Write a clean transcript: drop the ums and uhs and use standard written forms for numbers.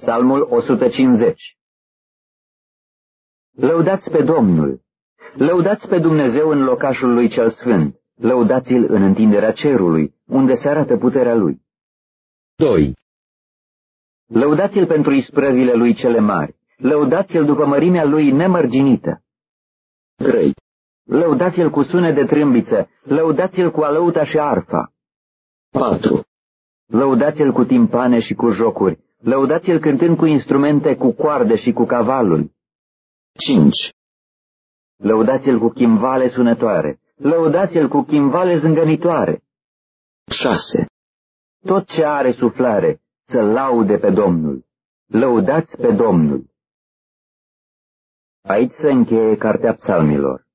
Psalmul 150. Lăudați pe Domnul! Lăudați pe Dumnezeu în locașul lui cel sfânt! Lăudați-l în întinderea cerului, unde se arată puterea lui. 2. Lăudați-l pentru isprăvile lui cele mari! Lăudați-l după mărimea lui nemărginită! 3. Lăudați-l cu sunet de trâmbiță! Lăudați-l cu alăuta și arfa! 4. Lăudați-l cu timpane și cu jocuri! Lăudați-l cântând cu instrumente, cu coarde și cu cavalul! 5. Lăudați-l cu chimvale sunătoare! Lăudați-l cu chimvale zângănitoare! 6. Tot ce are suflare să laude pe Domnul! Lăudați pe Domnul! Aici se încheie cartea Psalmilor.